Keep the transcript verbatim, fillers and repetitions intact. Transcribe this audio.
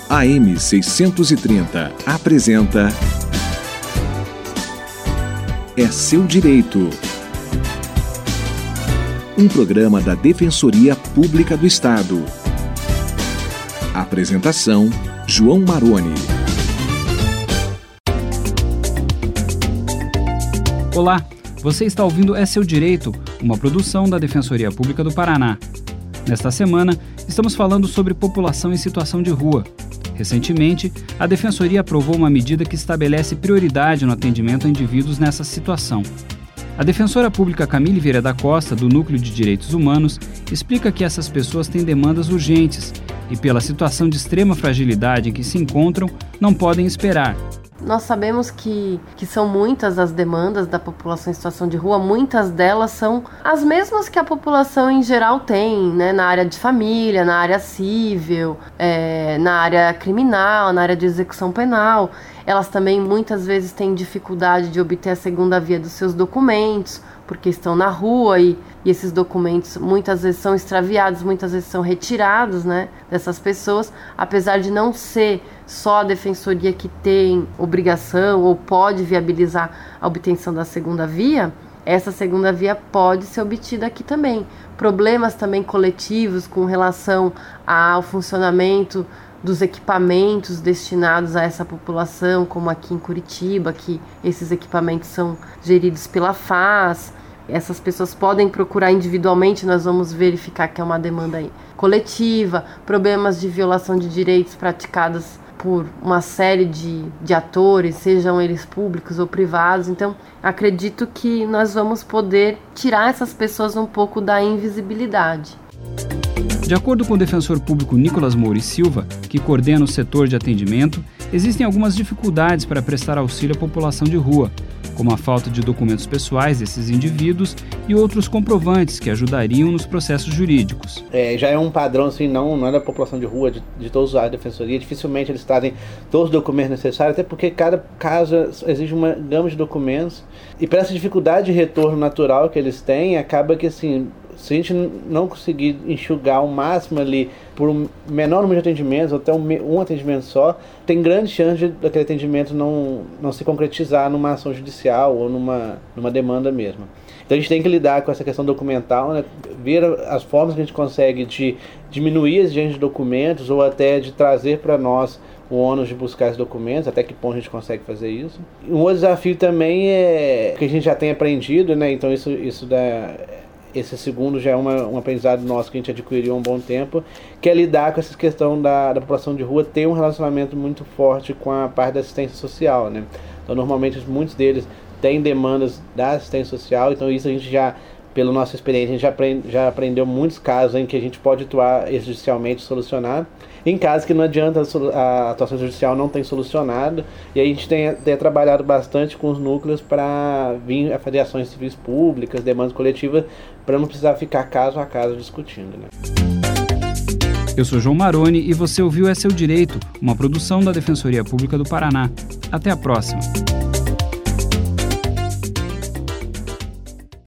A M seiscentos e trinta apresenta É Seu Direito. Um programa da Defensoria Pública do Estado. Apresentação: João Maroni. Olá, você está ouvindo É Seu Direito, uma produção da Defensoria Pública do Paraná. Nesta semana, estamos falando sobre população em situação de rua. Recentemente, a Defensoria aprovou uma medida que estabelece prioridade no atendimento a indivíduos nessa situação. A defensora pública Camille Vieira da Costa, do Núcleo de Direitos Humanos, explica que essas pessoas têm demandas urgentes e, pela situação de extrema fragilidade em que se encontram, não podem esperar. Nós sabemos que, que são muitas as demandas da população em situação de rua, muitas delas são as mesmas que a população em geral tem, né? Na área de família, na área civil, é, na área criminal, na área de execução penal. Elas também muitas vezes têm dificuldade de obter a segunda via dos seus documentos, porque estão na rua e, e esses documentos muitas vezes são extraviados, muitas vezes são retirados, né, dessas pessoas. Apesar de não ser só a defensoria que tem obrigação ou pode viabilizar a obtenção da segunda via, essa segunda via pode ser obtida aqui também. Problemas também coletivos com relação ao funcionamento dos equipamentos destinados a essa população, como aqui em Curitiba, que esses equipamentos são geridos pela F A S. Essas pessoas podem procurar individualmente, nós vamos verificar que é uma demanda aí coletiva, problemas de violação de direitos praticados por uma série de, de atores, sejam eles públicos ou privados. Então, acredito que nós vamos poder tirar essas pessoas um pouco da invisibilidade. De acordo com o defensor público Nicolas Moura e Silva, que coordena o setor de atendimento, existem algumas dificuldades para prestar auxílio à população de rua, como a falta de documentos pessoais desses indivíduos e outros comprovantes que ajudariam nos processos jurídicos. É, já é um padrão, assim, não, não é da população de rua, de, de todos os áreas da defensoria, dificilmente eles trazem todos os documentos necessários, até porque cada caso exige uma gama de documentos, e para essa dificuldade de retorno natural que eles têm, acaba que, assim, se a gente não conseguir enxugar o máximo ali por um menor número de atendimentos, ou até um, um atendimento só, tem grande chance de daquele atendimento não, não se concretizar numa ação judicial ou numa, numa demanda mesmo. Então a gente tem que lidar com essa questão documental, né? Ver as formas que a gente consegue de diminuir a exigência de documentos ou até de trazer para nós o ônus de buscar esses documentos, até que ponto a gente consegue fazer isso. Um outro desafio também é que a gente já tem aprendido, né? Então isso, isso dá... Esse segundo já é uma, um aprendizado nosso que a gente adquiriu há um bom tempo, que é lidar com essa questão da, da população de rua ter um relacionamento muito forte com a parte da assistência social, né? Então, normalmente, muitos deles têm demandas da assistência social, então isso a gente já, pela nossa experiência, a gente já, aprend, já aprendeu muitos casos em que a gente pode atuar judicialmente e solucionar. Em casos que não adianta, a atuação judicial não tem solucionado, e a gente tem até trabalhado bastante com os núcleos para vir a fazer ações civis públicas, demandas coletivas, para não precisar ficar caso a caso discutindo, né? Eu sou João Maroni e você ouviu É Seu Direito, uma produção da Defensoria Pública do Paraná. Até a próxima!